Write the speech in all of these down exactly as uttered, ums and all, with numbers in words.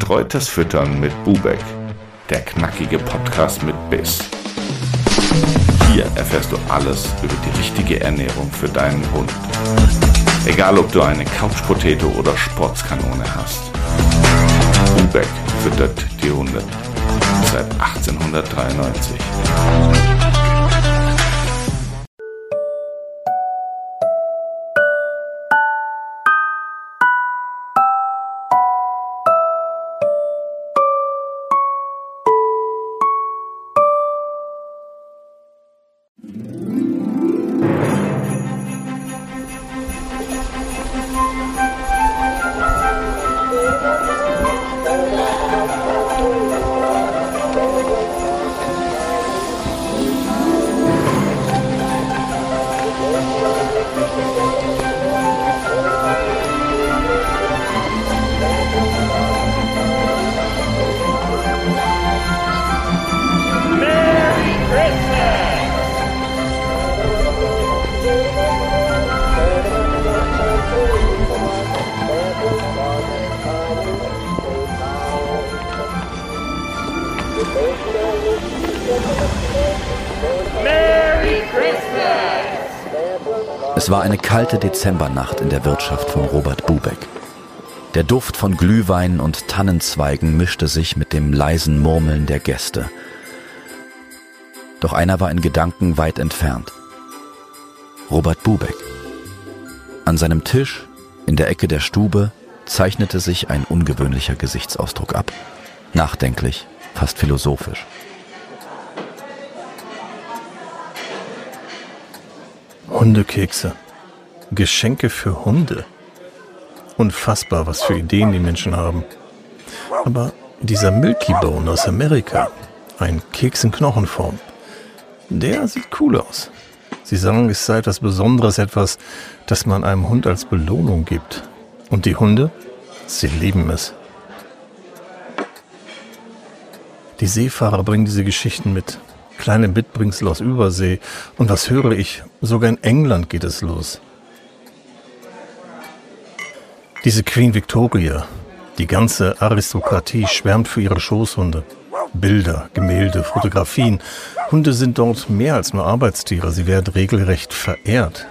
Betreutes Füttern mit Bubeck, der knackige Podcast mit Biss. Hier erfährst du alles über die richtige Ernährung für deinen Hund. Egal, ob du eine Couch-Potato oder Sportskanone hast. Bubeck füttert die Hunde seit achtzehnhundertdreiundneunzig. Es war eine kalte Dezembernacht in der Wirtschaft von Robert Bubeck. Der Duft von Glühwein und Tannenzweigen mischte sich mit dem leisen Murmeln der Gäste. Doch einer war in Gedanken weit entfernt. Robert Bubeck. An seinem Tisch, in der Ecke der Stube, zeichnete sich ein ungewöhnlicher Gesichtsausdruck ab. Nachdenklich, fast philosophisch. Hundekekse. Geschenke für Hunde. Unfassbar, was für Ideen die Menschen haben. Aber dieser Milky Bone aus Amerika, ein Keks in Knochenform, der sieht cool aus. Sie sagen, es sei etwas Besonderes, etwas, das man einem Hund als Belohnung gibt. Und die Hunde, sie lieben es. Die Seefahrer bringen diese Geschichten mit. Kleine Mitbringsel aus Übersee. Und was höre ich? Sogar in England geht es los. Diese Queen Victoria, die ganze Aristokratie schwärmt für ihre Schoßhunde. Bilder, Gemälde, Fotografien. Hunde sind dort mehr als nur Arbeitstiere. Sie werden regelrecht verehrt.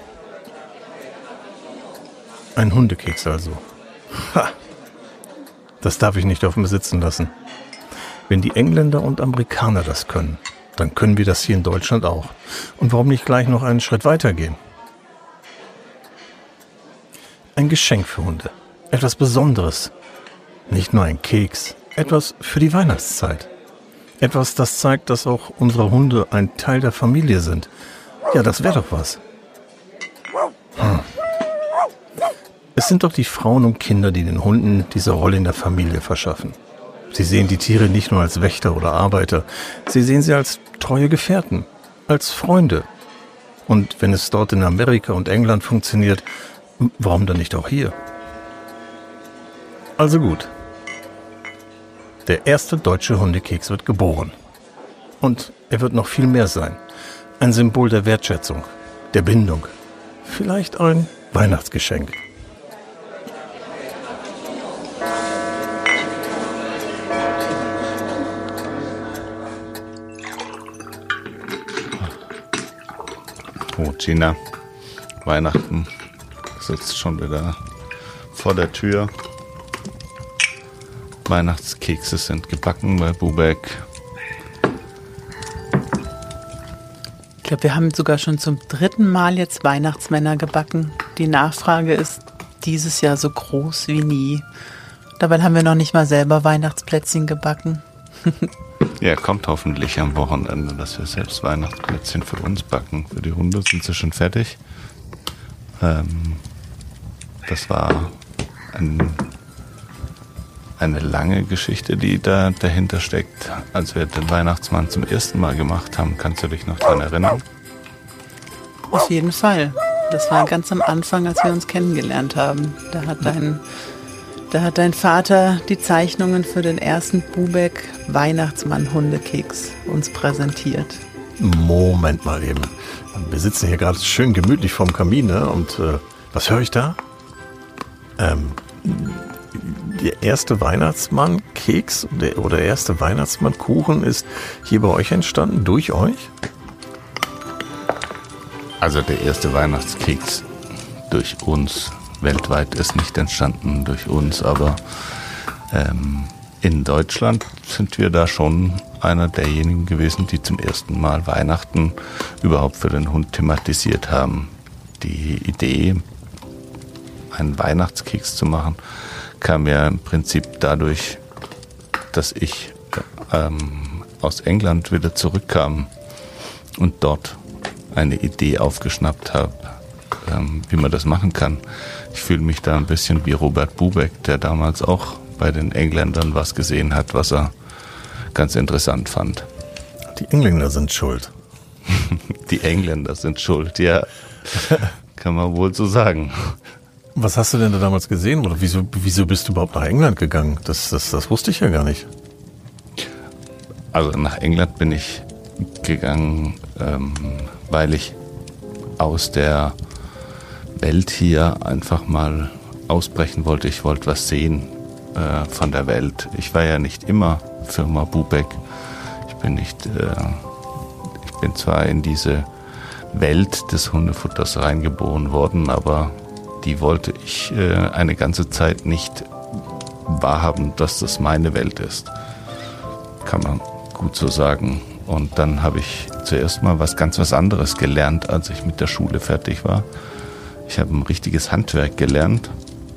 Ein Hundekeks also. Ha! Das darf ich nicht auf mir sitzen lassen. Wenn die Engländer und Amerikaner das können, dann können wir das hier in Deutschland auch. Und warum nicht gleich noch einen Schritt weiter gehen? Ein Geschenk für Hunde. Etwas Besonderes. Nicht nur ein Keks. Etwas für die Weihnachtszeit. Etwas, das zeigt, dass auch unsere Hunde ein Teil der Familie sind. Ja, das wäre doch was. Hm. Es sind doch die Frauen und Kinder, die den Hunden diese Rolle in der Familie verschaffen. Sie sehen die Tiere nicht nur als Wächter oder Arbeiter, sie sehen sie als treue Gefährten, als Freunde. Und wenn es dort in Amerika und England funktioniert, warum dann nicht auch hier? Also gut. Der erste deutsche Hundekeks wird geboren. Und er wird noch viel mehr sein. Ein Symbol der Wertschätzung, der Bindung. Vielleicht ein Weihnachtsgeschenk. Oh, Gina, Weihnachten sitzt schon wieder vor der Tür. Weihnachtskekse sind gebacken bei Bubeck. Ich glaube, wir haben sogar schon zum dritten Mal jetzt Weihnachtsmänner gebacken. Die Nachfrage ist dieses Jahr so groß wie nie. Dabei haben wir noch nicht mal selber Weihnachtsplätzchen gebacken. Ja, kommt hoffentlich am Wochenende, dass wir selbst Weihnachtsplätzchen für uns backen. Für die Hunde sind sie schon fertig. Ähm, das war ein, eine lange Geschichte, die da dahinter steckt. Als wir den Weihnachtsmann zum ersten Mal gemacht haben, kannst du dich noch daran erinnern? Auf jeden Fall. Das war ganz am Anfang, als wir uns kennengelernt haben. Da hat dein, da hat dein Vater die Zeichnungen für den ersten Bubeck Weihnachtsmann Hundekeks uns präsentiert. Moment mal eben. Wir sitzen hier gerade schön gemütlich vorm Kamin, ne? Und äh, was höre ich da? Ähm, der erste Weihnachtsmann-Keks oder der erste Weihnachtsmann-Kuchen ist hier bei euch entstanden, durch euch? Also der erste Weihnachtskeks durch uns weltweit ist nicht entstanden durch uns, aber ähm, in Deutschland sind wir da schon einer derjenigen gewesen, die zum ersten Mal Weihnachten überhaupt für den Hund thematisiert haben. Die Idee, einen Weihnachtskeks zu machen, kam ja im Prinzip dadurch, dass ich ähm, aus England wieder zurückkam und dort eine Idee aufgeschnappt habe, ähm, wie man das machen kann. Ich fühle mich da ein bisschen wie Robert Bubeck, der damals auch bei den Engländern was gesehen hat, was er ganz interessant fand. Die Engländer sind schuld. Die Engländer sind schuld, ja. Kann man wohl so sagen. Was hast du denn da damals gesehen? Oder wieso, wieso bist du überhaupt nach England gegangen? Das, das, das wusste ich ja gar nicht. Also nach England bin ich gegangen, ähm, weil ich aus der Welt hier einfach mal ausbrechen wollte. Ich wollte was sehen äh, von der Welt. Ich war ja nicht immer Firma Bubeck. Ich bin nicht, äh, ich bin zwar in diese Welt des Hundefutters reingeboren worden, aber die wollte ich äh, eine ganze Zeit nicht wahrhaben, dass das meine Welt ist. Kann man gut so sagen. Und dann habe ich zuerst mal was ganz was anderes gelernt, als ich mit der Schule fertig war. Ich habe ein richtiges Handwerk gelernt.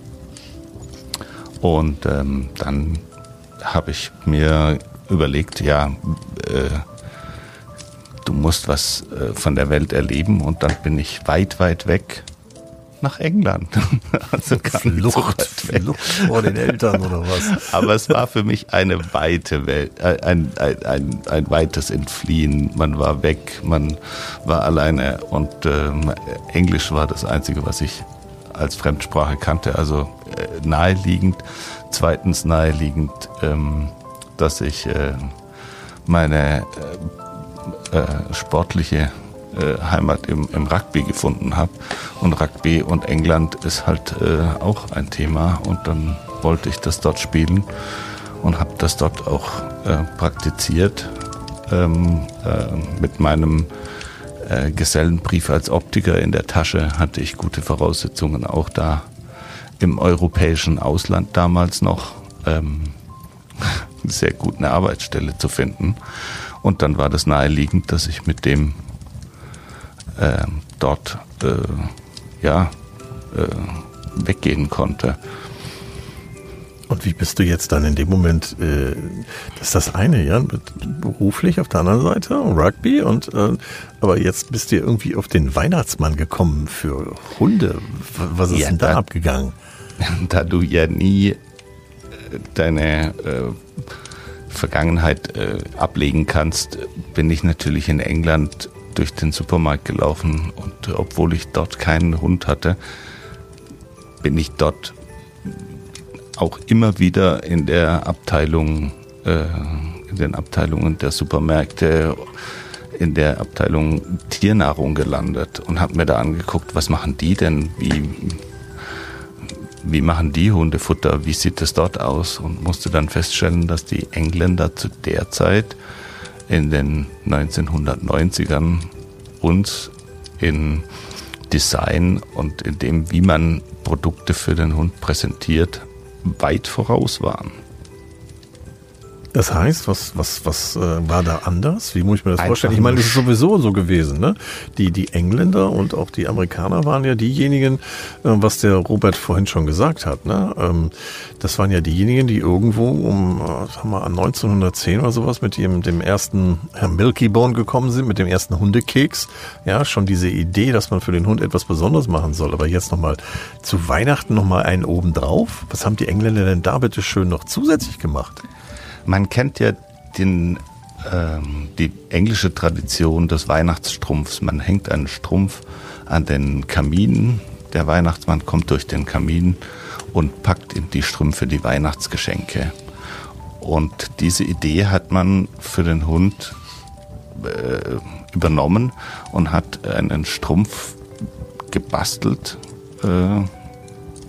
Und ähm, dann habe ich mir überlegt, ja, äh, du musst was äh, von der Welt erleben. Und dann bin ich weit, weit weg nach England. Also Flucht, Flucht vor den Eltern oder was? Aber es war für mich eine weite Welt, ein, ein, ein, ein weites Entfliehen. Man war weg, man war alleine und ähm, Englisch war das Einzige, was ich als Fremdsprache kannte. Also äh, naheliegend. Zweitens naheliegend, ähm, dass ich äh, meine äh, äh, sportliche Heimat im, im Rugby gefunden habe. Und Rugby und England ist halt äh, auch ein Thema. Und dann wollte ich das dort spielen und habe das dort auch äh, praktiziert. Ähm, äh, mit meinem äh, Gesellenbrief als Optiker in der Tasche hatte ich gute Voraussetzungen, auch da im europäischen Ausland damals noch ähm, sehr gut eine Arbeitsstelle zu finden. Und dann war das naheliegend, dass ich mit dem Äh, dort äh, ja, äh, weggehen konnte. Und wie bist du jetzt dann in dem Moment, äh, das ist das eine, ja, beruflich auf der anderen Seite, Rugby, und äh, aber jetzt bist du irgendwie auf den Weihnachtsmann gekommen für Hunde. Was ist ja, denn da, da abgegangen? Da du ja nie deine äh, Vergangenheit äh, ablegen kannst, bin ich natürlich in England durch den Supermarkt gelaufen und obwohl ich dort keinen Hund hatte, bin ich dort auch immer wieder in der Abteilung, äh, in den Abteilungen der Supermärkte, in der Abteilung Tiernahrung gelandet und habe mir da angeguckt, was machen die denn, wie, wie machen die Hundefutter, wie sieht es dort aus, und musste dann feststellen, dass die Engländer zu der Zeit in den neunzehnhundertneunzigern uns in Design und in dem, wie man Produkte für den Hund präsentiert, weit voraus waren. Das heißt, was, was, was äh, war da anders? Wie muss ich mir das Einfach vorstellen? Ich meine, das ist sowieso so gewesen, ne? Die, die Engländer und auch die Amerikaner waren ja diejenigen, äh, was der Robert vorhin schon gesagt hat, ne? Ähm, das waren ja diejenigen, die irgendwo um, äh, sagen wir, an neunzehnhundertzehn oder sowas mit dem, dem ersten Herr Milky-Bone gekommen sind, mit dem ersten Hundekeks. Ja, schon diese Idee, dass man für den Hund etwas Besonderes machen soll. Aber jetzt nochmal zu Weihnachten nochmal einen obendrauf. Was haben die Engländer denn da bitte schön noch zusätzlich gemacht? Man kennt ja den, ähm, die englische Tradition des Weihnachtsstrumpfs. Man hängt einen Strumpf an den Kamin. Der Weihnachtsmann kommt durch den Kamin und packt in die Strümpfe die Weihnachtsgeschenke. Und diese Idee hat man für den Hund äh, übernommen und hat einen Strumpf gebastelt äh,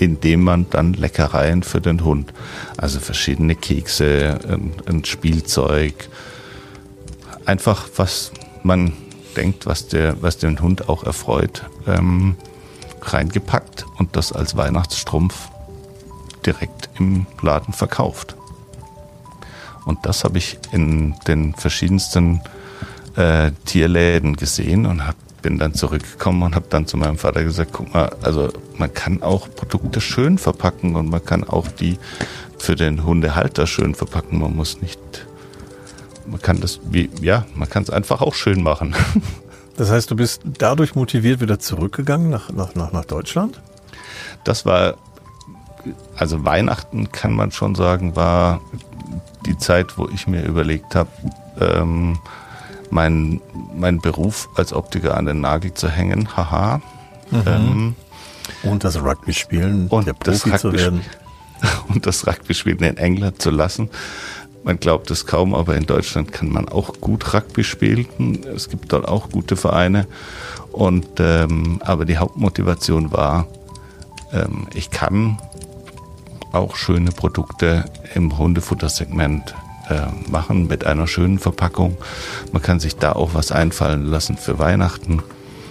indem man dann Leckereien für den Hund, also verschiedene Kekse, ein, ein Spielzeug, einfach was man denkt, was, der, was den Hund auch erfreut, ähm, reingepackt und das als Weihnachtsstrumpf direkt im Laden verkauft. Und das habe ich in den verschiedensten äh, Tierläden gesehen und hab, bin dann zurückgekommen und habe dann zu meinem Vater gesagt, guck mal, also man kann auch Produkte schön verpacken und man kann auch die für den Hundehalter schön verpacken. Man muss nicht, man kann das, wie, ja, man kann es einfach auch schön machen. Das heißt, du bist dadurch motiviert wieder zurückgegangen nach, nach, nach, nach Deutschland? Das war, also Weihnachten kann man schon sagen, war die Zeit, wo ich mir überlegt habe, ähm, meinen mein Beruf als Optiker an den Nagel zu hängen. Haha. Mhm. Ähm, und das Rugby spielen, und der Profi das zu werden. Und das Rugby spielen in England zu lassen. Man glaubt es kaum, aber in Deutschland kann man auch gut Rugby spielen. Es gibt dort auch gute Vereine. Und ähm, aber die Hauptmotivation war, ähm, ich kann auch schöne Produkte im Hundefuttersegment äh, machen mit einer schönen Verpackung. Man kann sich da auch was einfallen lassen für Weihnachten.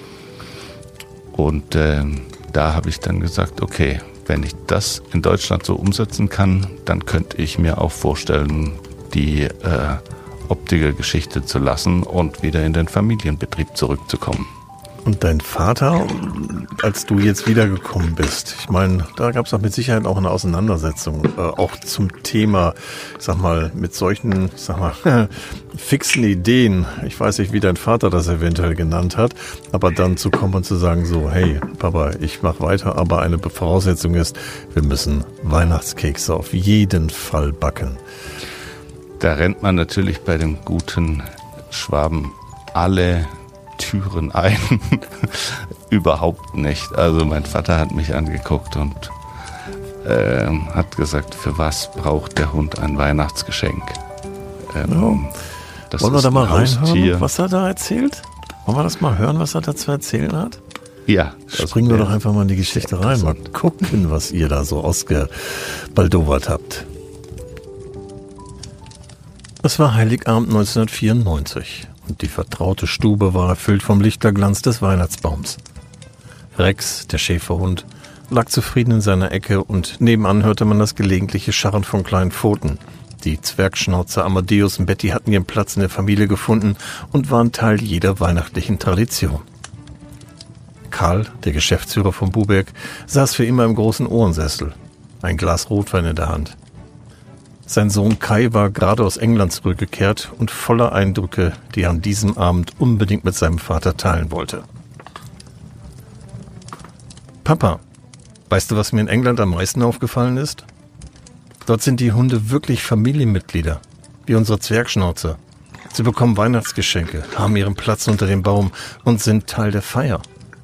Und äh, da habe ich dann gesagt, okay, wenn ich das in Deutschland so umsetzen kann, dann könnte ich mir auch vorstellen, die äh, Optikergeschichte zu lassen und wieder in den Familienbetrieb zurückzukommen. Und dein Vater, als du jetzt wiedergekommen bist, ich meine, da gab es doch mit Sicherheit auch eine Auseinandersetzung, äh, auch zum Thema, ich sag mal, mit solchen, ich sag mal, fixen Ideen. Ich weiß nicht, wie dein Vater das eventuell genannt hat, aber dann zu kommen und zu sagen so, hey, Papa, ich mach weiter, aber eine Voraussetzung ist, wir müssen Weihnachtskekse auf jeden Fall backen. Da rennt man natürlich bei dem guten Schwaben alle Türen ein. Überhaupt nicht. Also mein Vater hat mich angeguckt und äh, hat gesagt, für was braucht der Hund ein Weihnachtsgeschenk? Ähm, ja. Wollen wir da mal reinhören, was er da erzählt? Wollen wir das mal hören, was er da zu erzählen hat? Ja. Springen wir doch einfach mal in die Geschichte rein. Mal gucken, was ihr da so ausgebaldowert habt. Es war Heiligabend neunzehnhundertvierundneunzig. Und die vertraute Stube war erfüllt vom Lichterglanz des Weihnachtsbaums. Rex, der Schäferhund, lag zufrieden in seiner Ecke und nebenan hörte man das gelegentliche Scharren von kleinen Pfoten. Die Zwergschnauzer Amadeus und Betty hatten ihren Platz in der Familie gefunden und waren Teil jeder weihnachtlichen Tradition. Karl, der Geschäftsführer von Bubeck, saß für immer im großen Ohrensessel, ein Glas Rotwein in der Hand. Sein Sohn Kai war gerade aus England zurückgekehrt und voller Eindrücke, die er an diesem Abend unbedingt mit seinem Vater teilen wollte. Papa, weißt du, was mir in England am meisten aufgefallen ist? Dort sind die Hunde wirklich Familienmitglieder, wie unsere Zwergschnauzer. Sie bekommen Weihnachtsgeschenke, haben ihren Platz unter dem Baum und sind Teil der Feier.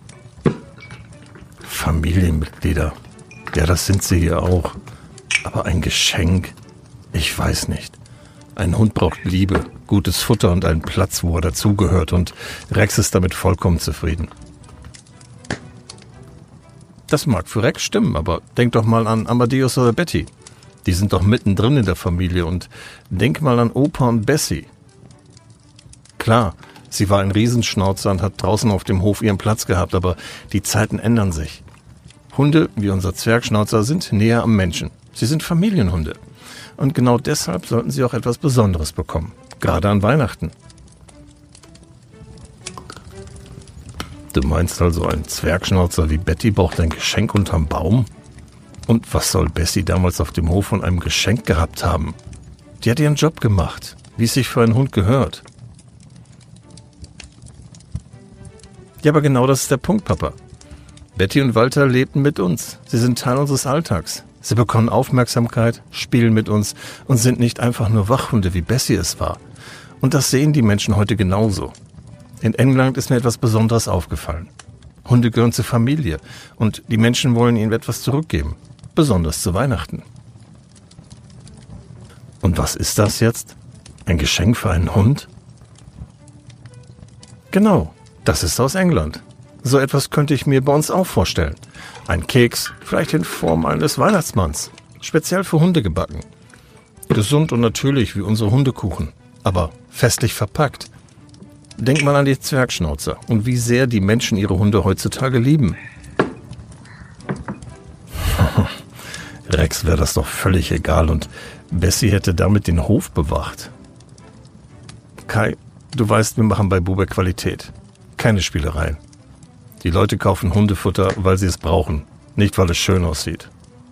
Familienmitglieder, ja, das sind sie hier auch. Aber ein Geschenk? Ich weiß nicht. Ein Hund braucht Liebe, gutes Futter und einen Platz, wo er dazugehört, und Rex ist damit vollkommen zufrieden. Das mag für Rex stimmen, aber denk doch mal an Amadeus oder Betty. Die sind doch mittendrin in der Familie, und denk mal an Opa und Bessie. Klar, sie war ein Riesenschnauzer und hat draußen auf dem Hof ihren Platz gehabt, aber die Zeiten ändern sich. Hunde, wie unser Zwergschnauzer, sind näher am Menschen. Sie sind Familienhunde. Und genau deshalb sollten sie auch etwas Besonderes bekommen. Gerade an Weihnachten. Du meinst also, ein Zwergschnauzer wie Betty braucht ein Geschenk unterm Baum? Und was soll Bessie damals auf dem Hof von einem Geschenk gehabt haben? Die hat ihren Job gemacht, wie es sich für einen Hund gehört. Ja, aber genau das ist der Punkt, Papa. Betty und Walter lebten mit uns. Sie sind Teil unseres Alltags. Sie bekommen Aufmerksamkeit, spielen mit uns und sind nicht einfach nur Wachhunde, wie Bessie es war. Und das sehen die Menschen heute genauso. In England ist mir etwas Besonderes aufgefallen. Hunde gehören zur Familie und die Menschen wollen ihnen etwas zurückgeben, besonders zu Weihnachten. Und was ist das jetzt? Ein Geschenk für einen Hund? Genau, das ist aus England. So etwas könnte ich mir bei uns auch vorstellen. Ein Keks, vielleicht in Form eines Weihnachtsmanns. Speziell für Hunde gebacken. Gesund und natürlich wie unsere Hundekuchen. Aber festlich verpackt. Denk mal an die Zwergschnauzer und wie sehr die Menschen ihre Hunde heutzutage lieben. Rex wäre das doch völlig egal und Bessie hätte damit den Hof bewacht. Kai, du weißt, wir machen bei Bubeck Qualität. Keine Spielereien. Die Leute kaufen Hundefutter, weil sie es brauchen, nicht weil es schön aussieht.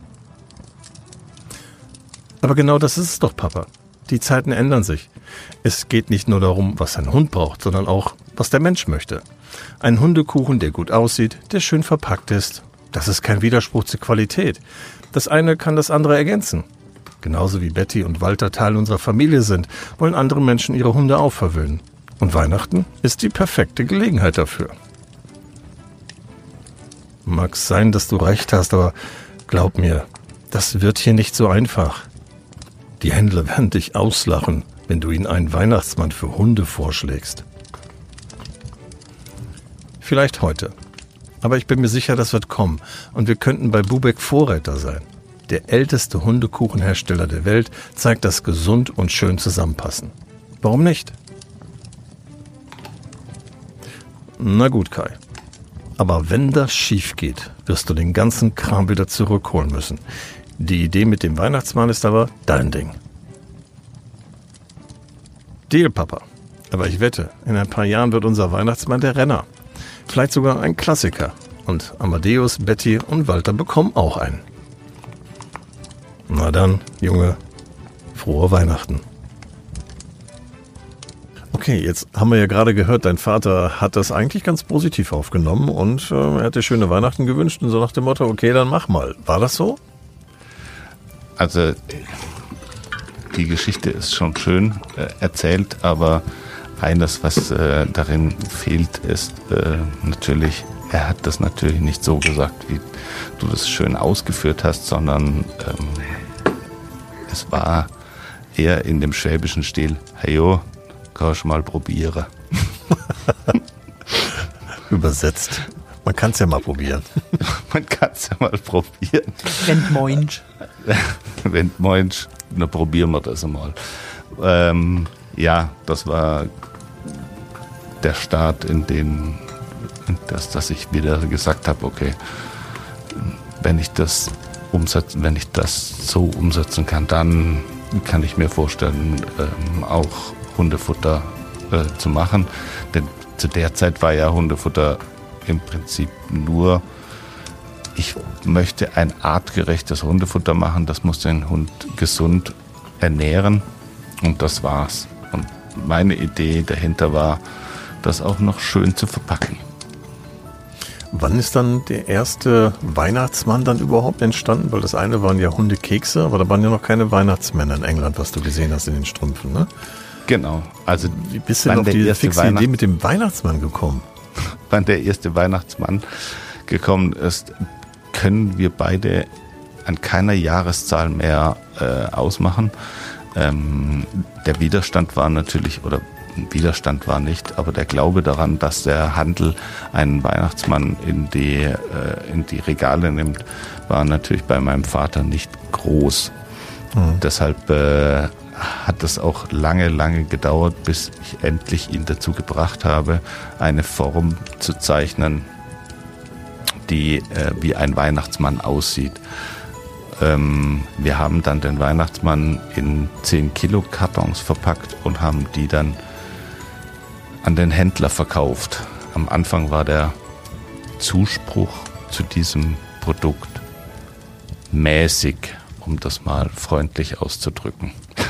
Aber genau das ist es doch, Papa. Die Zeiten ändern sich. Es geht nicht nur darum, was ein Hund braucht, sondern auch, was der Mensch möchte. Ein Hundekuchen, der gut aussieht, der schön verpackt ist. Das ist kein Widerspruch zur Qualität. Das eine kann das andere ergänzen. Genauso wie Betty und Walter Teil unserer Familie sind, wollen andere Menschen ihre Hunde auch verwöhnen. Und Weihnachten ist die perfekte Gelegenheit dafür. Mag sein, dass du recht hast, aber glaub mir, das wird hier nicht so einfach. Die Händler werden dich auslachen, wenn du ihnen einen Weihnachtsmann für Hunde vorschlägst. Vielleicht heute. Aber ich bin mir sicher, das wird kommen. Und wir könnten bei Bubeck Vorreiter sein. Der älteste Hundekuchenhersteller der Welt zeigt, dass gesund und schön zusammenpassen. Warum nicht? Na gut, Kai. Aber wenn das schief geht, wirst du den ganzen Kram wieder zurückholen müssen. Die Idee mit dem Weihnachtsmann ist aber dein Ding. Deal, Papa. Aber ich wette, in ein paar Jahren wird unser Weihnachtsmann der Renner. Vielleicht sogar ein Klassiker. Und Amadeus, Betty und Walter bekommen auch einen. Na dann, Junge, frohe Weihnachten. Okay, jetzt haben wir ja gerade gehört, dein Vater hat das eigentlich ganz positiv aufgenommen und äh, er hat dir schöne Weihnachten gewünscht und so nach dem Motto, okay, dann mach mal. War das so? Also die Geschichte ist schon schön äh, erzählt, aber eines, was äh, darin fehlt, ist äh, natürlich, er hat das natürlich nicht so gesagt, wie du das schön ausgeführt hast, sondern ähm, es war eher in dem schwäbischen Stil, hey jo, kannst du mal probieren. Übersetzt. Man kann es ja mal probieren. Man kann es ja mal probieren. Wenn moinsch. Wenn moinsch, dann probieren wir das einmal. Ähm, ja, das war der Start, in den, dass, dass ich wieder gesagt habe, okay, wenn ich das umsetzen, wenn ich das so umsetzen kann, dann kann ich mir vorstellen, ähm, auch Hundefutter äh, zu machen. Denn zu der Zeit war ja Hundefutter im Prinzip nur, ich möchte ein artgerechtes Hundefutter machen, das muss den Hund gesund ernähren und das war's. Und meine Idee dahinter war, das auch noch schön zu verpacken. Wann ist dann der erste Weihnachtsmann dann überhaupt entstanden? Weil das eine waren ja Hundekekse, aber da waren ja noch keine Weihnachtsmänner in England, was du gesehen hast in den Strümpfen, ne? Genau. Also wie bist du denn auf die fixe Weihnacht- Idee mit dem Weihnachtsmann gekommen? Wann der erste Weihnachtsmann gekommen ist, können wir beide an keiner Jahreszahl mehr äh, ausmachen. Ähm, der Widerstand war natürlich, oder Widerstand war nicht, aber der Glaube daran, dass der Handel einen Weihnachtsmann in die, äh, in die Regale nimmt, war natürlich bei meinem Vater nicht groß. Mhm. Deshalb äh, hat es auch lange, lange gedauert, bis ich endlich ihn dazu gebracht habe, eine Form zu zeichnen, die äh, wie ein Weihnachtsmann aussieht. Ähm, wir haben dann den Weihnachtsmann in zehn Kilo Kartons verpackt und haben die dann an den Händler verkauft. Am Anfang war der Zuspruch zu diesem Produkt mäßig, um das mal freundlich auszudrücken.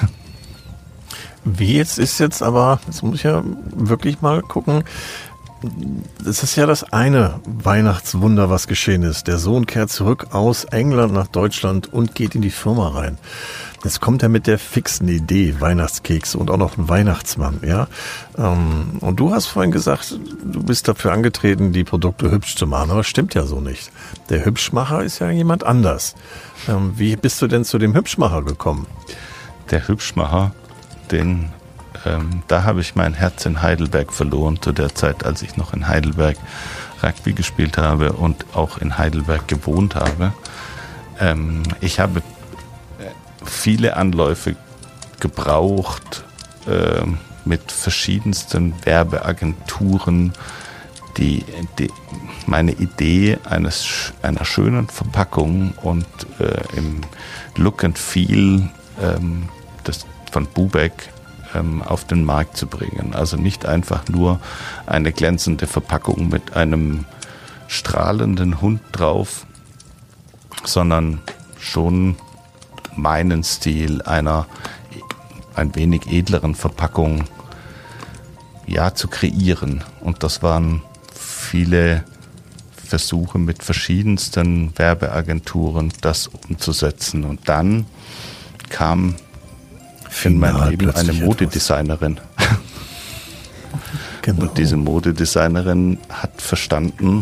Wie jetzt ist jetzt aber, jetzt muss ich ja wirklich mal gucken, das ist ja das eine Weihnachtswunder, was geschehen ist. Der Sohn kehrt zurück aus England nach Deutschland und geht in die Firma rein. Jetzt kommt er mit der fixen Idee, Weihnachtskekse und auch noch ein Weihnachtsmann, ja. Und du hast vorhin gesagt, du bist dafür angetreten, die Produkte hübsch zu machen, aber das stimmt ja so nicht. Der Hübschmacher ist ja jemand anders. Wie bist du denn zu dem Hübschmacher gekommen? Der Hübschmacher, den, ähm, da habe ich mein Herz in Heidelberg verloren, zu der Zeit, als ich noch in Heidelberg Rugby gespielt habe und auch in Heidelberg gewohnt habe. Ähm, ich habe viele Anläufe gebraucht äh, mit verschiedensten Werbeagenturen, die, die meine Idee eines einer schönen Verpackung und äh, im Look and Feel ähm, des, von Bubeck ähm, auf den Markt zu bringen. Also nicht einfach nur eine glänzende Verpackung mit einem strahlenden Hund drauf, sondern schon meinen Stil einer ein wenig edleren Verpackung ja zu kreieren. Und das waren viele Versuche mit verschiedensten Werbeagenturen, das umzusetzen. Und dann kam in mein Leben eine Modedesignerin. Genau. Und diese Modedesignerin hat verstanden,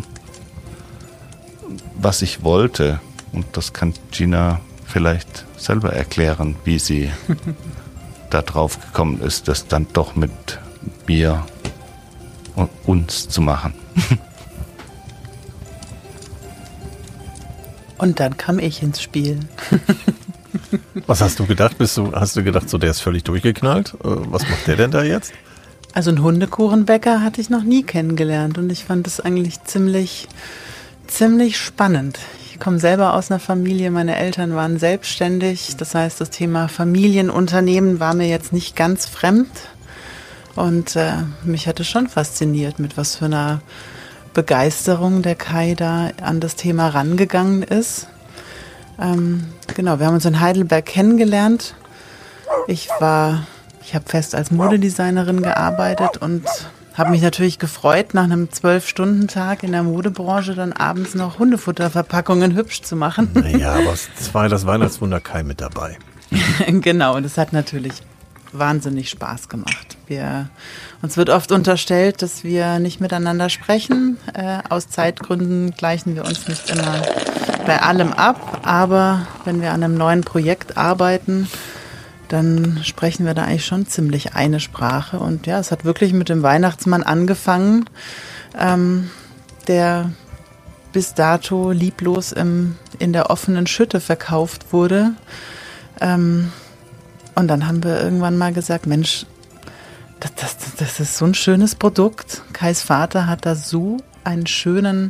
was ich wollte. Und das kann Gina vielleicht selber erklären, wie sie da drauf gekommen ist, das dann doch mit mir und uns zu machen. Und dann kam ich ins Spiel. Was hast du gedacht? Bist du, hast du gedacht, so der ist völlig durchgeknallt? Was macht der denn da jetzt? Also einen Hundekuchenbäcker hatte ich noch nie kennengelernt und ich fand das eigentlich ziemlich, ziemlich spannend. Ich komme selber aus einer Familie, meine Eltern waren selbstständig, das heißt, das Thema Familienunternehmen war mir jetzt nicht ganz fremd und äh, mich hatte schon fasziniert, mit was für einer Begeisterung der Kai da an das Thema rangegangen ist. Ähm, genau, wir haben uns in Heidelberg kennengelernt. Ich war, ich habe fest als Modedesignerin gearbeitet und habe mich natürlich gefreut, nach einem zwölf-Stunden-Tag in der Modebranche dann abends noch Hundefutterverpackungen hübsch zu machen. Naja, aber es war das Weihnachtswunder Kai mit dabei. Genau, und es hat natürlich wahnsinnig Spaß gemacht. Wir, uns wird oft unterstellt, dass wir nicht miteinander sprechen. Äh, aus Zeitgründen gleichen wir uns nicht immer bei allem ab, aber wenn wir an einem neuen Projekt arbeiten, dann sprechen wir da eigentlich schon ziemlich eine Sprache. Und ja, es hat wirklich mit dem Weihnachtsmann angefangen, ähm, der bis dato lieblos im, in der offenen Schütte verkauft wurde. Ähm, und dann haben wir irgendwann mal gesagt, Mensch, das, das, das ist so ein schönes Produkt. Kais Vater hat da so einen schönen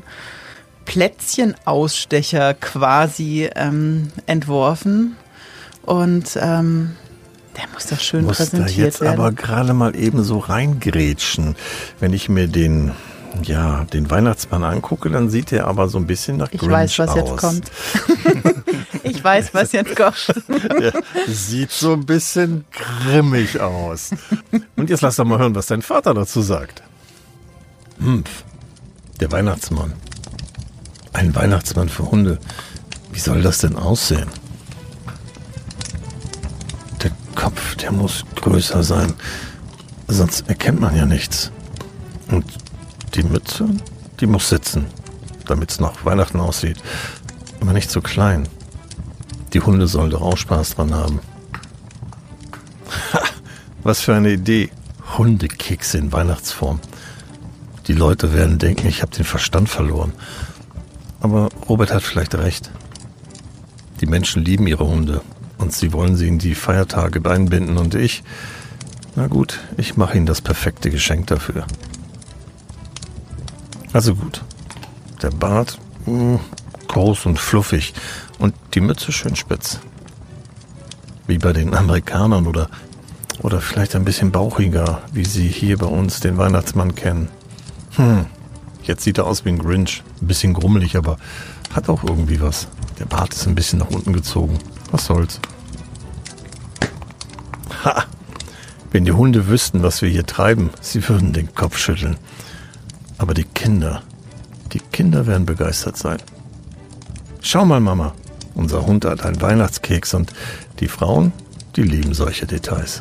Plätzchenausstecher quasi ähm, entworfen. Und ähm, der muss doch schön muss präsentiert da jetzt werden. Aber gerade mal eben so reingrätschen. Wenn ich mir den, ja, den Weihnachtsmann angucke, dann sieht der aber so ein bisschen nach ich Grinch weiß, was aus. Jetzt kommt. Ich weiß, was jetzt kommt. Der sieht so ein bisschen grimmig aus. Und jetzt lass doch mal hören, was dein Vater dazu sagt. Hm, der Weihnachtsmann. Ein Weihnachtsmann für Hunde. Wie soll das denn aussehen? Der Kopf, der muss größer sein. Sonst erkennt man ja nichts. Und die Mütze, die muss sitzen, damit es nach Weihnachten aussieht. Aber nicht so klein. Die Hunde sollen doch auch Spaß dran haben. Ha, was für eine Idee. Hundekekse in Weihnachtsform. Die Leute werden denken, ich habe den Verstand verloren. Aber Robert hat vielleicht recht. Die Menschen lieben ihre Hunde und sie wollen sie in die Feiertage einbinden und ich, na gut, ich mache ihnen das perfekte Geschenk dafür. Also gut, der Bart mh, groß und fluffig und die Mütze schön spitz. Wie bei den Amerikanern oder, oder vielleicht ein bisschen bauchiger, wie sie hier bei uns den Weihnachtsmann kennen. Hm, jetzt sieht er aus wie ein Grinch. Ein bisschen grummelig, aber hat auch irgendwie was. Der Bart ist ein bisschen nach unten gezogen. Was soll's? Ha! Wenn die Hunde wüssten, was wir hier treiben, sie würden den Kopf schütteln. Aber die Kinder, die Kinder werden begeistert sein. Schau mal, Mama, unser Hund hat einen Weihnachtskeks und die Frauen, die lieben solche Details.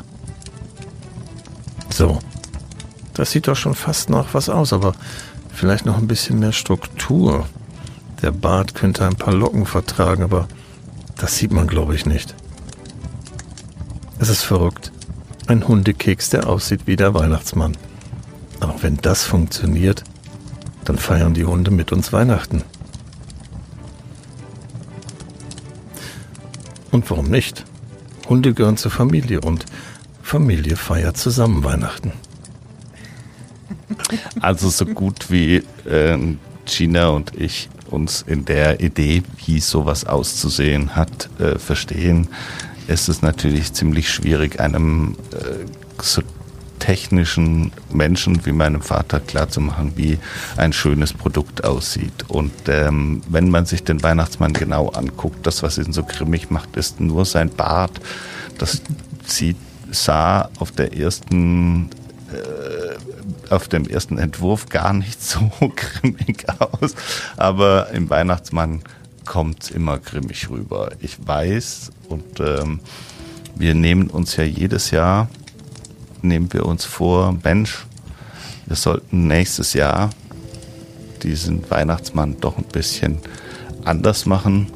So, das sieht doch schon fast nach was aus, aber vielleicht noch ein bisschen mehr Struktur. Der Bart könnte ein paar Locken vertragen, aber das sieht man, glaube ich, nicht. Es ist verrückt. Ein Hundekeks, der aussieht wie der Weihnachtsmann. Aber wenn das funktioniert, dann feiern die Hunde mit uns Weihnachten. Und warum nicht? Hunde gehören zur Familie und Familie feiert zusammen Weihnachten. Also so gut wie äh, Gina und ich uns in der Idee, wie sowas auszusehen hat, äh, verstehen, ist es natürlich ziemlich schwierig, einem äh, so technischen Menschen wie meinem Vater klarzumachen, wie ein schönes Produkt aussieht. Und ähm, wenn man sich den Weihnachtsmann genau anguckt, das, was ihn so grimmig macht, ist nur sein Bart. Das sieht, sah auf der ersten äh, auf dem ersten Entwurf gar nicht so grimmig aus, aber im Weihnachtsmann kommt es immer grimmig rüber. Ich weiß, und ähm, wir nehmen uns ja jedes Jahr, nehmen wir uns vor, Mensch, wir sollten nächstes Jahr diesen Weihnachtsmann doch ein bisschen anders machen.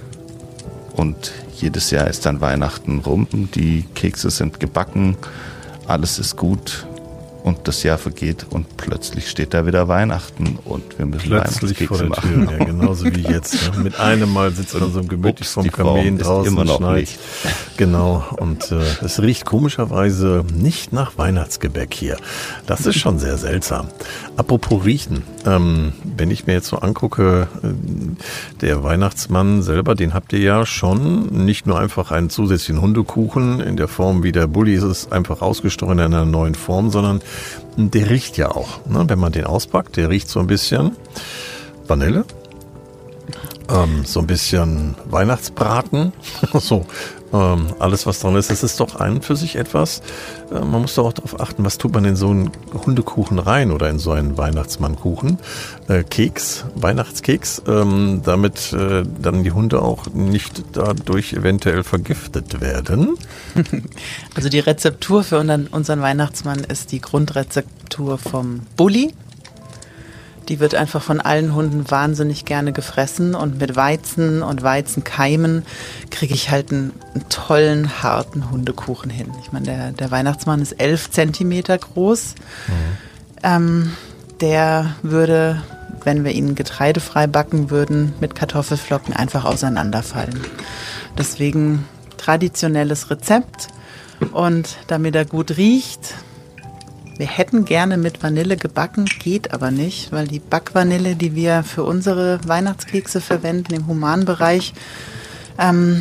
Und jedes Jahr ist dann Weihnachten rum, die Kekse sind gebacken, alles ist gut. Und das Jahr vergeht und plötzlich steht da wieder Weihnachten und wir müssen plötzlich vor der Tür, machen. Ja, genauso wie jetzt. Ne? Mit einem Mal sitzt er so gemütlich vom Kamin draußen, immer noch schneit. Nicht. Genau, und äh, es riecht komischerweise nicht nach Weihnachtsgebäck hier. Das ist schon sehr seltsam. Apropos riechen, ähm, wenn ich mir jetzt so angucke, äh, der Weihnachtsmann selber, den habt ihr ja schon, nicht nur einfach einen zusätzlichen Hundekuchen in der Form wie der Bulli ist es einfach ausgestochen in einer neuen Form, sondern der riecht ja auch, ne? Wenn man den auspackt, der riecht so ein bisschen Vanille, ähm, so ein bisschen Weihnachtsbraten, so ähm, alles was dran ist. Das ist doch an für sich etwas, äh, man muss doch auch darauf achten, was tut man in so einen Hundekuchen rein oder in so einen Weihnachtsmannkuchen, äh, Keks, Weihnachtskeks, ähm, damit äh, dann die Hunde auch nicht dadurch eventuell vergiftet werden. Also die Rezeptur für unseren, unseren Weihnachtsmann ist die Grundrezeptur vom Bulli. Die wird einfach von allen Hunden wahnsinnig gerne gefressen und mit Weizen und Weizenkeimen kriege ich halt einen, einen tollen, harten Hundekuchen hin. Ich meine, der, der Weihnachtsmann ist elf Zentimeter groß. Mhm. Ähm, der würde, wenn wir ihn getreidefrei backen würden, mit Kartoffelflocken einfach auseinanderfallen. Deswegen traditionelles Rezept und damit er gut riecht. Wir hätten gerne mit Vanille gebacken, geht aber nicht, weil die Backvanille, die wir für unsere Weihnachtskekse verwenden im Humanbereich, ähm,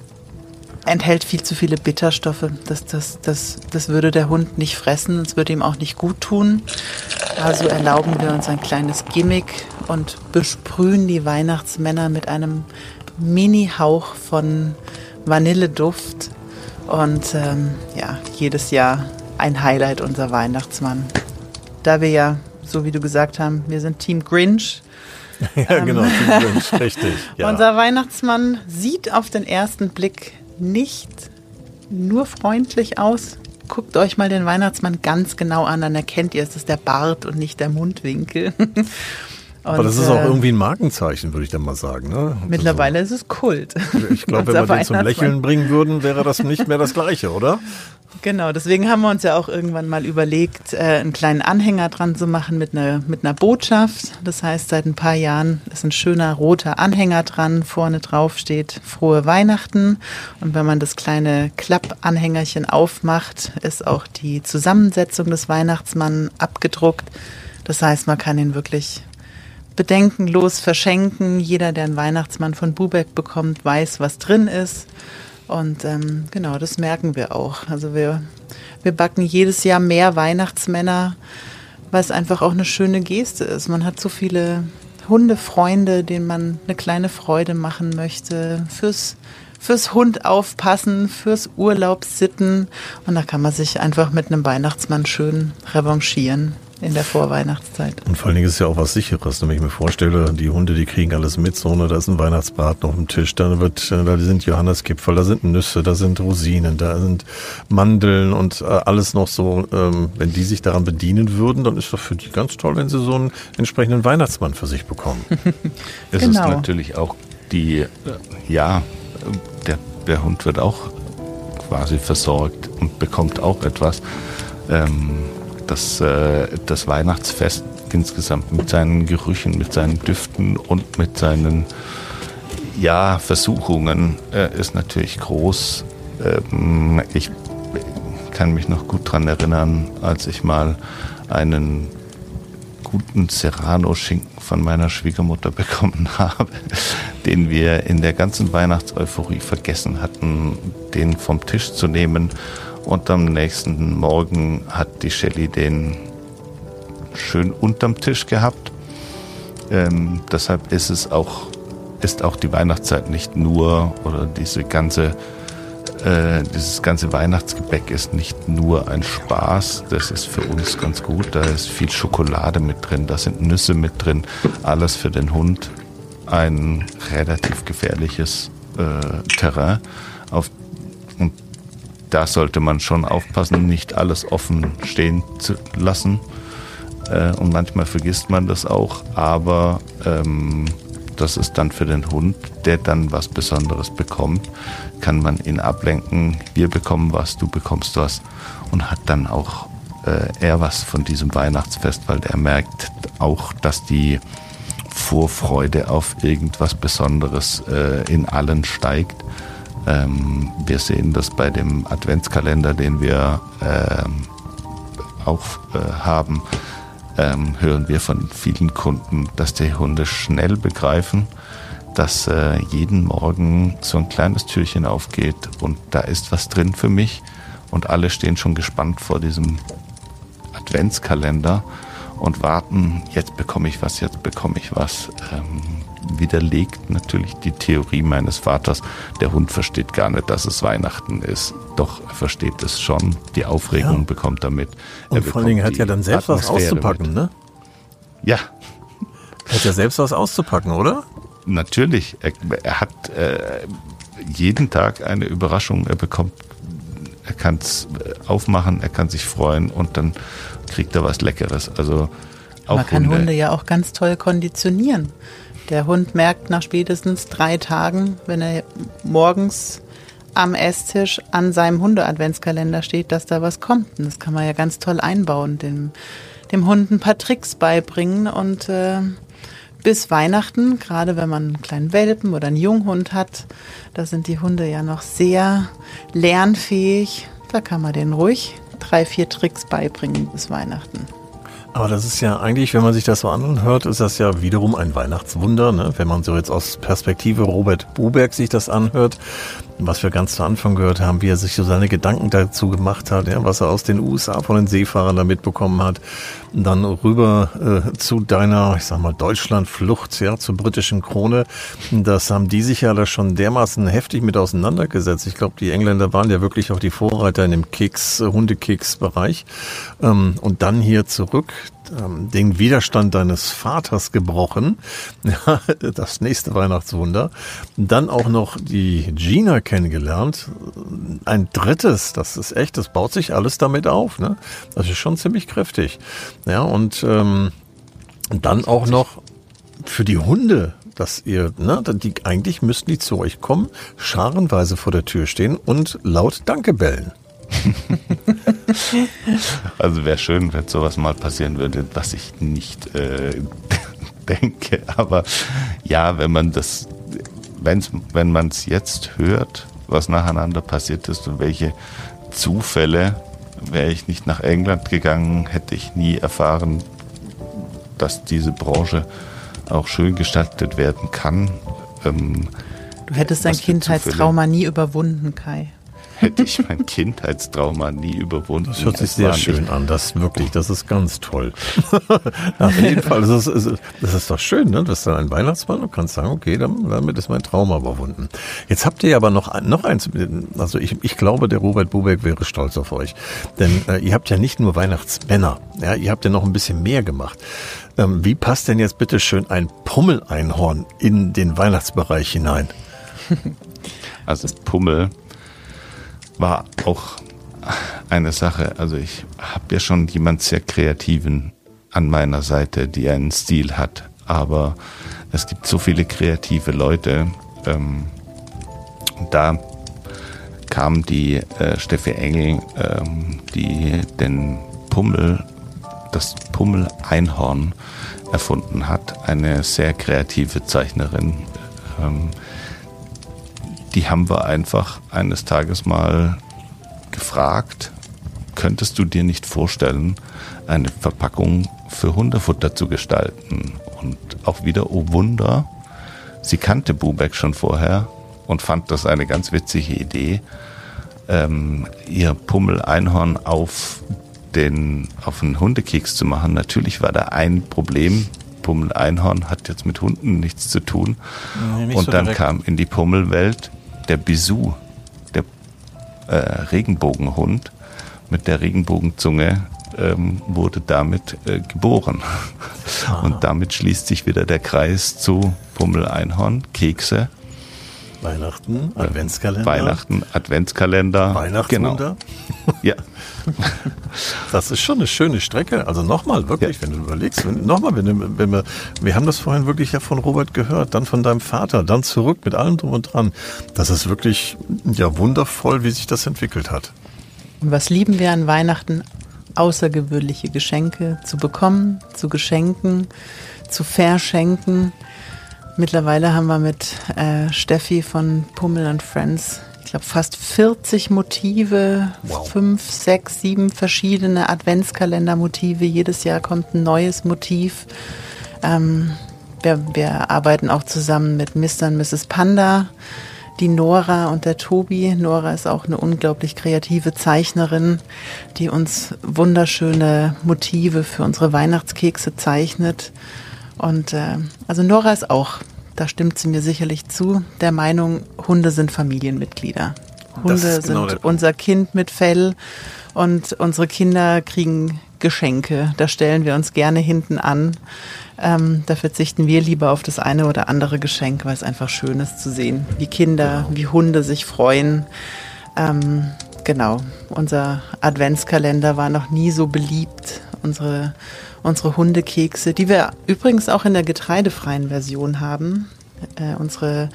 enthält viel zu viele Bitterstoffe. Das, das, das, das würde der Hund nicht fressen, das würde ihm auch nicht gut tun. Also erlauben wir uns ein kleines Gimmick und besprühen die Weihnachtsmänner mit einem Mini-Hauch von Vanilleduft. Und ähm, ja, jedes Jahr ein Highlight, unser Weihnachtsmann. Da wir ja, so wie du gesagt haben, wir sind Team Grinch. Ja, genau, ähm, Team Grinch, richtig. Ja. Unser Weihnachtsmann sieht auf den ersten Blick nicht nur freundlich aus. Guckt euch mal den Weihnachtsmann ganz genau an, dann erkennt ihr, es ist der Bart und nicht der Mundwinkel. Und, aber das ist auch irgendwie ein Markenzeichen, würde ich dann mal sagen. Ne? Mittlerweile also, ist es Kult. Ich glaube, wenn wir den zum Lächeln bringen würden, wäre das nicht mehr das Gleiche, oder? Genau, deswegen haben wir uns ja auch irgendwann mal überlegt, äh, einen kleinen Anhänger dran zu machen mit einer, mit einer Botschaft. Das heißt, seit ein paar Jahren ist ein schöner roter Anhänger dran. Vorne drauf steht Frohe Weihnachten. Und wenn man das kleine Klappanhängerchen aufmacht, ist auch die Zusammensetzung des Weihnachtsmanns abgedruckt. Das heißt, man kann ihn wirklich bedenkenlos verschenken. Jeder, der einen Weihnachtsmann von Bubeck bekommt, weiß, was drin ist. Und ähm, genau, das merken wir auch. Also wir, wir backen jedes Jahr mehr Weihnachtsmänner, weil es einfach auch eine schöne Geste ist. Man hat so viele Hundefreunde, denen man eine kleine Freude machen möchte, fürs, fürs Hund aufpassen, fürs Urlaubssitten. Und da kann man sich einfach mit einem Weihnachtsmann schön revanchieren in der Vorweihnachtszeit. Und vor allen Dingen ist es ja auch was Sicheres. Wenn ich mir vorstelle, die Hunde, die kriegen alles mit, so, ne, da ist ein Weihnachtsbraten auf dem Tisch, da wird, da sind Johanniskipferl, da sind Nüsse, da sind Rosinen, da sind Mandeln und äh, alles noch so. Ähm, wenn die sich daran bedienen würden, dann ist das für die ganz toll, wenn sie so einen entsprechenden Weihnachtsmann für sich bekommen. Es genau. ist natürlich auch die, äh, ja, der, der Hund wird auch quasi versorgt und bekommt auch etwas. Ähm, Das, äh, das Weihnachtsfest insgesamt mit seinen Gerüchen, mit seinen Düften und mit seinen ja, Versuchungen äh, ist natürlich groß. Ähm, ich kann mich noch gut daran erinnern, als ich mal einen guten Serrano-Schinken von meiner Schwiegermutter bekommen habe, den wir in der ganzen Weihnachtseuphorie vergessen hatten, den vom Tisch zu nehmen. Und am nächsten Morgen hat die Shelley den schön unterm Tisch gehabt. Ähm, deshalb ist es auch, ist auch die Weihnachtszeit nicht nur, oder diese ganze Äh, dieses ganze Weihnachtsgebäck ist nicht nur ein Spaß, das ist für uns ganz gut, da ist viel Schokolade mit drin, da sind Nüsse mit drin, alles für den Hund ein relativ gefährliches äh, Terrain. Auf, und da sollte man schon aufpassen, nicht alles offen stehen zu lassen, äh, und manchmal vergisst man das auch, aber ähm, das ist dann für den Hund, der dann was Besonderes bekommt, kann man ihn ablenken, wir bekommen was, du bekommst was und hat dann auch äh, eher was von diesem Weihnachtsfest, weil der merkt auch, dass die Vorfreude auf irgendwas Besonderes äh, in allen steigt. Ähm, wir sehen das bei dem Adventskalender, den wir ähm, auch äh, haben, ähm, hören wir von vielen Kunden, dass die Hunde schnell begreifen, dass äh, jeden Morgen so ein kleines Türchen aufgeht und da ist was drin für mich und alle stehen schon gespannt vor diesem Adventskalender und warten, jetzt bekomme ich was, jetzt bekomme ich was. Ähm, widerlegt natürlich die Theorie meines Vaters, der Hund versteht gar nicht, dass es Weihnachten ist. Doch, er versteht es schon, die Aufregung ja. bekommt er mit. Und vor allen Dingen hat ja dann selbst was auszupacken, mit. ne? Ja. Hat ja selbst was auszupacken, oder? Natürlich. Er, er hat äh, jeden Tag eine Überraschung. Er bekommt, er kann es aufmachen, er kann sich freuen und dann kriegt er was Leckeres. Also auch Man kann Hunde, Hunde ja auch ganz toll konditionieren. Der Hund merkt nach spätestens drei Tagen, wenn er morgens am Esstisch an seinem Hunde-Adventskalender steht, dass da was kommt. Und das kann man ja ganz toll einbauen, dem, dem Hund ein paar Tricks beibringen. Und äh, bis Weihnachten, gerade wenn man einen kleinen Welpen oder einen Junghund hat, da sind die Hunde ja noch sehr lernfähig. Da kann man denen ruhig drei, vier Tricks beibringen bis Weihnachten. Aber das ist ja eigentlich, wenn man sich das so anhört, ist das ja wiederum ein Weihnachtswunder, ne? Wenn man so jetzt aus Perspektive Robert Bubeck sich das anhört, was wir ganz zu Anfang gehört haben, wie er sich so seine Gedanken dazu gemacht hat, ja, was er aus den U S A von den Seefahrern da mitbekommen hat, und dann rüber äh, zu deiner, ich sag mal, Deutschlandflucht, ja, zur britischen Krone. Das haben die sich ja da schon dermaßen heftig mit auseinandergesetzt. Ich glaube, die Engländer waren ja wirklich auch die Vorreiter in dem Keks, Hundekeks-Bereich. Ähm, und dann hier zurück, ähm, den Widerstand deines Vaters gebrochen, ja, das nächste Weihnachtswunder. Dann auch noch die Gina kennengelernt. Ein drittes, das ist echt, das baut sich alles damit auf, ne? Das ist schon ziemlich kräftig. Ja, und ähm, dann auch noch für die Hunde, dass ihr, ne, die eigentlich müssten die zu euch kommen, scharenweise vor der Tür stehen und laut Danke bellen. Also wäre schön, wenn sowas mal passieren würde, was ich nicht äh, denke. Aber ja, wenn man das, wenn's, wenn man es jetzt hört, was nacheinander passiert ist und welche Zufälle, wäre ich nicht nach England gegangen, hätte ich nie erfahren, dass diese Branche auch schön gestaltet werden kann. Ähm, du hättest dein Kindheitstrauma nie überwunden, Kai. Hätte ich mein Kindheitstrauma nie überwunden. Das hört sich sehr schön an, das wirklich, das ist ganz toll. Auf jeden Fall, das ist, das ist doch schön, ne? Du bist dann ein Weihnachtsmann und kannst sagen, okay, damit ist mein Trauma überwunden. Jetzt habt ihr aber noch, noch eins, also ich, ich glaube, der Robert Bubeck wäre stolz auf euch. Denn äh, ihr habt ja nicht nur Weihnachtsmänner, ja, ihr habt ja noch ein bisschen mehr gemacht. Ähm, wie passt denn jetzt bitte schön ein Pummeleinhorn in den Weihnachtsbereich hinein? Also Pummel war auch eine Sache. Also ich habe ja schon jemand sehr Kreativen an meiner Seite, die einen Stil hat. Aber es gibt so viele kreative Leute. Ähm, da kam die äh, Steffi Engel, ähm, die den Pummel das Pummel-Einhorn erfunden hat, eine sehr kreative Zeichnerin. Ähm, die haben wir einfach eines Tages mal gefragt, könntest du dir nicht vorstellen, eine Verpackung für Hundefutter zu gestalten? Und auch wieder, oh Wunder, sie kannte Bubeck schon vorher und fand das eine ganz witzige Idee, ähm, ihr Pummel-Einhorn auf den, auf einen Hundekeks zu machen. Natürlich war da ein Problem. Pummel-Einhorn hat jetzt mit Hunden nichts zu tun. Nee, und so dann direkt. Kam in die Pummelwelt der Bisou, der äh, Regenbogenhund mit der Regenbogenzunge, ähm, wurde damit äh, geboren. Ah. Und damit schließt sich wieder der Kreis zu Pummel-Einhorn, Kekse. Weihnachten, Adventskalender. Weihnachten, Adventskalender. Weihnachtswunder. Genau. Ja. Das ist schon eine schöne Strecke. Also nochmal, wirklich, ja. wenn du überlegst, wenn, nochmal, wenn, du, wenn wir, wir haben das vorhin wirklich ja von Robert gehört, dann von deinem Vater, dann zurück mit allem drum und dran. Das ist wirklich, ja, wundervoll, wie sich das entwickelt hat. Und was lieben wir an Weihnachten? Außergewöhnliche Geschenke zu bekommen, zu geschenken, zu verschenken. Mittlerweile haben wir mit äh, Steffi von Pummel and Friends, ich glaube, fast vierzig Motive, wow. fünf, sechs, sieben verschiedene Adventskalendermotive. Jedes Jahr kommt ein neues Motiv. Ähm, wir, wir arbeiten auch zusammen mit Mister und Misses Panda, die Nora und der Tobi. Nora ist auch eine unglaublich kreative Zeichnerin, die uns wunderschöne Motive für unsere Weihnachtskekse zeichnet. Und äh, also Nora ist auch, da stimmt sie mir sicherlich zu, der Meinung, Hunde sind Familienmitglieder. Hunde genau sind unser Kind mit Fell und unsere Kinder kriegen Geschenke. Da stellen wir uns gerne hinten an. Ähm, da verzichten wir lieber auf das eine oder andere Geschenk, weil es einfach schön ist zu sehen, wie Kinder, genau. wie Hunde sich freuen. Ähm, genau, unser Adventskalender war noch nie so beliebt. Unsere Unsere Hundekekse, die wir übrigens auch in der getreidefreien Version haben. Äh, unsere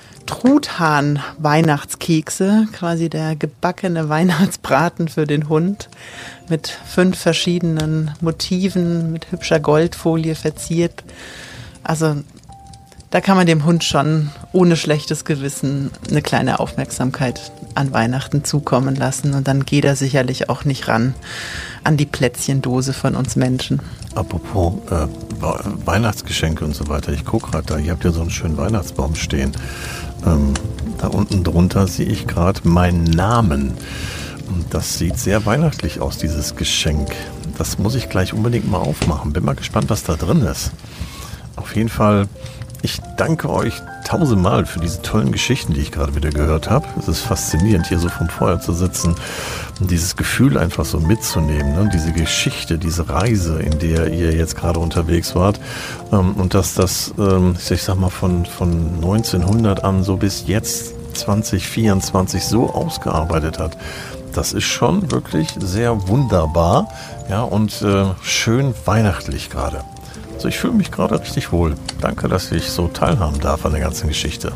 Truthahn-Weihnachtskekse, quasi der gebackene Weihnachtsbraten für den Hund mit fünf verschiedenen Motiven, mit hübscher Goldfolie verziert. Also da kann man dem Hund schon ohne schlechtes Gewissen eine kleine Aufmerksamkeit an Weihnachten zukommen lassen. Und dann geht er sicherlich auch nicht ran an die Plätzchendose von uns Menschen. Apropos äh, Weihnachtsgeschenke und so weiter. Ich gucke gerade da, ihr habt ja so einen schönen Weihnachtsbaum stehen. Ähm, da unten drunter sehe ich gerade meinen Namen. Und das sieht sehr weihnachtlich aus, dieses Geschenk. Das muss ich gleich unbedingt mal aufmachen. Bin mal gespannt, was da drin ist. Auf jeden Fall, ich danke euch tausendmal für diese tollen Geschichten, die ich gerade wieder gehört habe. Es ist faszinierend, hier so vom Feuer zu sitzen und dieses Gefühl einfach so mitzunehmen. Ne? Diese Geschichte, diese Reise, in der ihr jetzt gerade unterwegs wart. Ähm, und dass das, ähm, ich sag mal, von, von neunzehnhundert an so bis jetzt zwanzig vierundzwanzig so ausgearbeitet hat. Das ist schon wirklich sehr wunderbar, ja, und äh, schön weihnachtlich gerade. Also ich fühle mich gerade richtig wohl. Danke, dass ich so teilhaben darf an der ganzen Geschichte.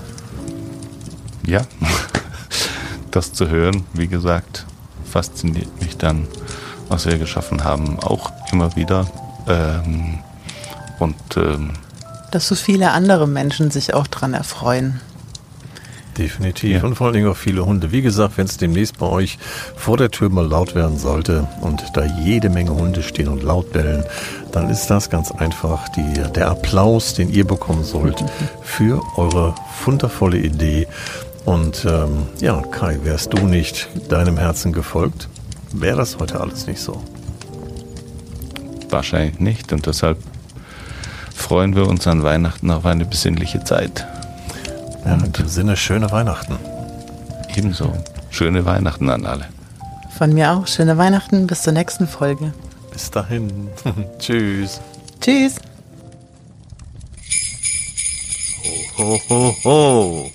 Ja, das zu hören, wie gesagt, fasziniert mich dann, was wir geschaffen haben, auch immer wieder. Ähm, und ähm, dass so viele andere Menschen sich auch dran erfreuen. Definitiv. Ja. Und vor allen Dingen auch viele Hunde. Wie gesagt, wenn es demnächst bei euch vor der Tür mal laut werden sollte und da jede Menge Hunde stehen und laut bellen, dann ist das ganz einfach die, der Applaus, den ihr bekommen sollt für eure wundervolle Idee. Und ähm, ja, Kai, wärst du nicht deinem Herzen gefolgt, wäre das heute alles nicht so. Wahrscheinlich nicht. Und deshalb freuen wir uns an Weihnachten auf eine besinnliche Zeit. Ja, in dem Sinne, schöne Weihnachten. Ebenso. Schöne Weihnachten an alle. Von mir auch. Schöne Weihnachten. Bis zur nächsten Folge. Bis dahin. Tschüss. Tschüss. Ho, ho, ho, ho.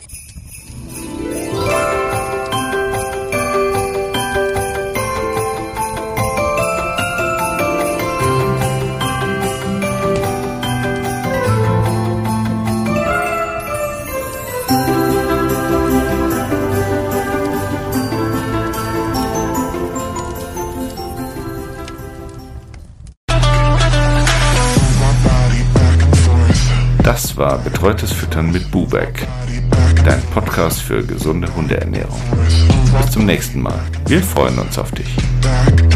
war Betreutes Füttern mit Bubeck, dein Podcast für gesunde Hundeernährung. Bis zum nächsten Mal. Wir freuen uns auf dich.